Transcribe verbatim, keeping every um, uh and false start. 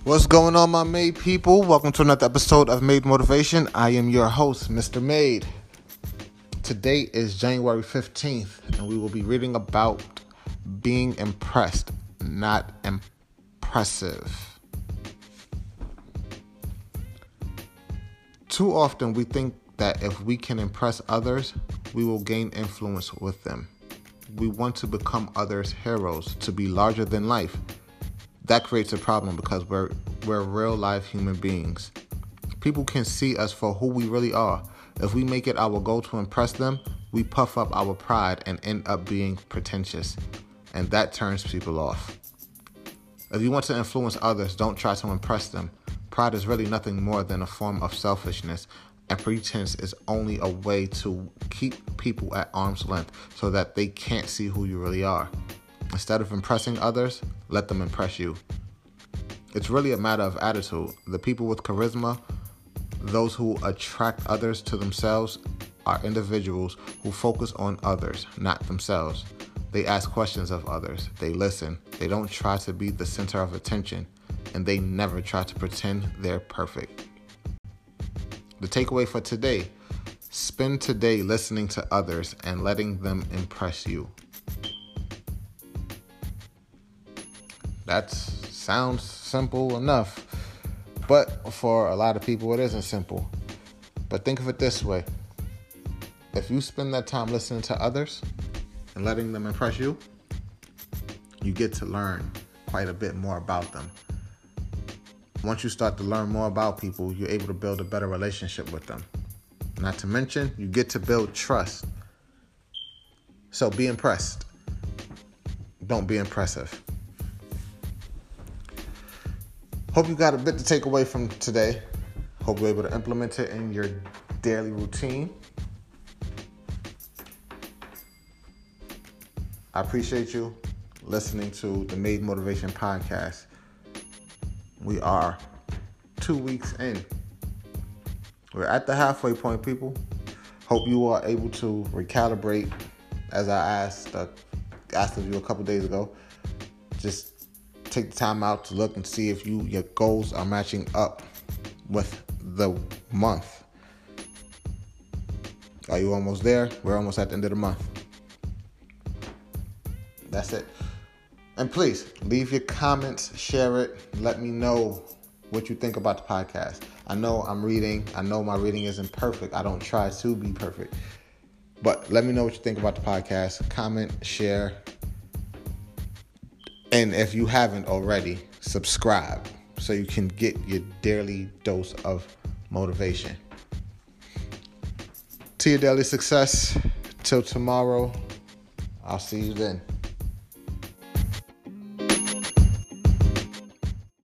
What's going on, my Made people? Welcome to another episode of Made Motivation. I am your host, Mister Made. Today is January fifteenth, and we will be reading about being impressed, not impressive. Too often we think that if we can impress others, we will gain influence with them. We want to become others' heroes, to be larger than life. That creates a problem because we're we're real life human beings. People can see us for who we really are. If we make it our goal to impress them, we puff up our pride and end up being pretentious, and that turns people off. If you want to influence others, don't try to impress them. Pride is really nothing more than a form of selfishness, and pretense is only a way to keep people at arm's length so that they can't see who you really are. Instead of impressing others, let them impress you. It's really a matter of attitude. The people with charisma, those who attract others to themselves, are individuals who focus on others, not themselves. They ask questions of others. They listen. They don't try to be the center of attention, and they never try to pretend they're perfect. The takeaway for today: spend today listening to others and letting them impress you. That sounds simple enough, but for a lot of people it isn't simple. But think of it this way: if you spend that time listening to others and letting them impress you, you get to learn quite a bit more about them. Once you start to learn more about people, you're able to build a better relationship with them. Not to mention, you get to build trust. So be impressed. Don't be impressive. Hope you got a bit to take away from today. Hope you're able to implement it in your daily routine. I appreciate you listening to the Made Motivation Podcast. We are two weeks in. We're at the halfway point, people. Hope you are able to recalibrate, as I asked uh, asked of you a couple days ago. Just take the time out to look and see if you your goals are matching up with the month. Are you almost there? We're almost at the end of the month. That's it. And please leave your comments, share it, let me know what you think about the podcast. I know I'm reading. I know my reading isn't perfect. I don't try to be perfect. But let me know what you think about the podcast. Comment, share. And if you haven't already, subscribe so you can get your daily dose of motivation. To your daily success. Till tomorrow. I'll see you then.